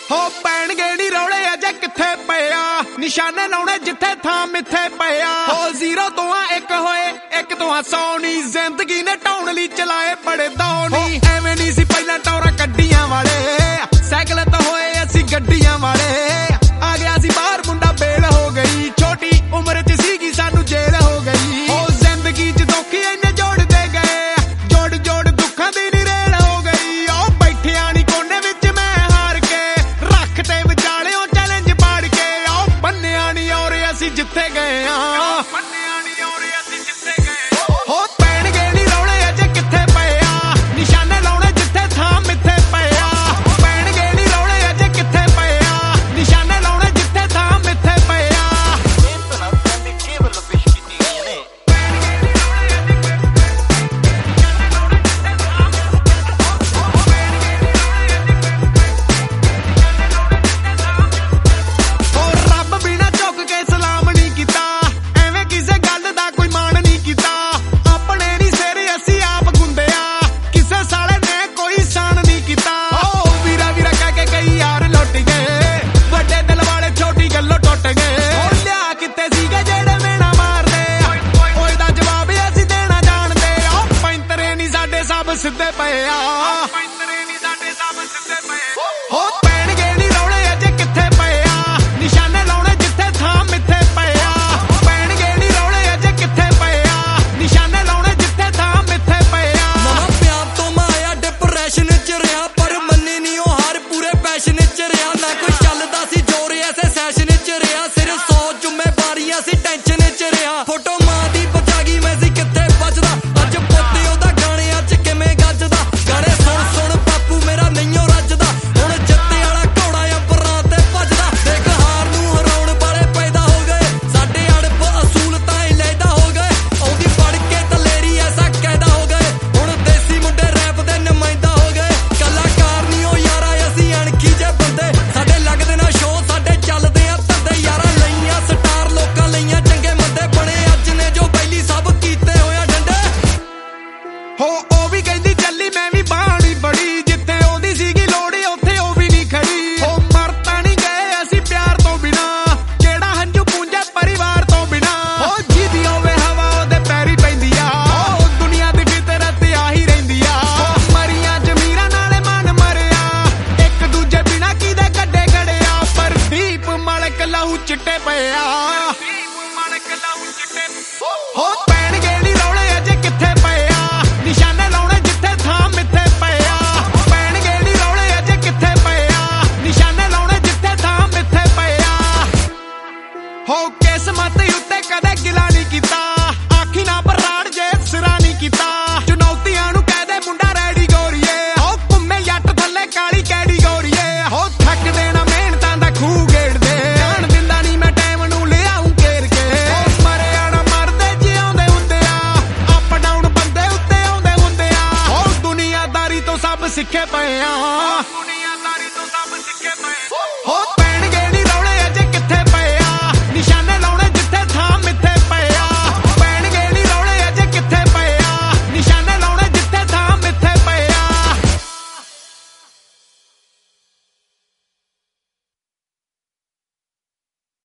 हो पैणगे नी रौले अजे किथे पिया निशाने लाउणे जिथे थां मिथे पिया हो जीरो तो एक होए एक तो 100 नी जिंदगी ने ढाउण लई चलाए बड़े दौनी एवें नी सी पहला टौरा कड्डियां वाले साइकिल तो होए असी गड्डियां वाले आ गया सी बाहर मुंडा बेल हो गई छोटी उम्र च सीगी सानू जेल हो गई हो जिंदगी च दुख इन्ने जोड़दे गए जोड़ जोड़ दुखां दी नी रेल हो गई ओ बैठिया नी कोने विच मैं हार के रख ते विचालियों चैलेंज पाड़ के ओ बन्निया नी और असी जिथे गए हो पैणगे नी रौले अजे किथे पिया निशाने लाउणे जिथे थां मिथे पिया पैणगे नी रौले अजे किथे पिया निशाने लाउणे जिथे थां मिथे पिया हो रब बिना झुक के सलाम नहीं कीता एवें किसे गल दा कोई मान नहीं कीता अपने नी सिर असी आप गुंदिया किसे साले ने कोई शान नहीं कीता ओ वीरा वीरा कह के कई यार लुट गए वड्डे दिल वाले छोटी गल्लों टुट गए ओ लिया किते सीगे जेड़े मेना मारदे ओए दा जवाब असी देना जाणदे ओ पैंतरे नी साडे सब सिद्धे पए हो पैणगे नी रौले अजे किथे पिया निशाने लाउणे जिथे थां मिथे पिया पैणगे नी रौले अजे किथे पिया निशाने लाउणे जिथे थां मिथे पिया नवां प्यार तो मैं आया डिप्रेशन च रहा पर मन्नी नहीं ओ हार पूरे पैशन च रहा ना कोई चलदा सी जोर ऐसे सैशन च रहा सिर 100 जिम्मेवारियां सी टेंशन च रहा फोटो मां दी बचा गई मैं सी किथे बचदा अज पोते ओदा गाने अज किवें गजदा गाने सुन सुन बापू मेरा नहीं ओ रजदा हुण जत्ते वाला घोड़ा अंबरां ते भजदा देख हार नूं हराउण वाले पैदा हो गए साडे अड़प असूल तां ही लैदा हो गए औंदी पड़ के तलेरी ऐसा कैदा हो गए हुण देसी मुंडे रैप दे नुमाइंदा हो गए कलाकार नहीं ओ यारा असी अणखी जे बंदे साडे लगदे ना शो साडे चलदे आ धंधे यारा लईआं स्टार लोकां लईआं चंगे मंदे बणे अज ने जो पहली सब कीते होया डंडे हो ओ भी कहंदी चली मैं भी बाणी बड़ी जिथे ओदी सीगी लोड़ी उत्थे ओ भी नहीं खड़ी हो मरता नहीं गए असी प्यार तो बिना केड़ा हंजू पूंजे परिवार तो बिना हो जीदी होवे हवा ओदे पैरी पैंदी आ हो दुनिया दी फितरत आही रहिंदी आ हो मरियां जमीरां नाले मन मरिया एक दूजे बिना कीदे गड्डे गड़िया पर दीप मालक लहू चिट्टे पए आ हो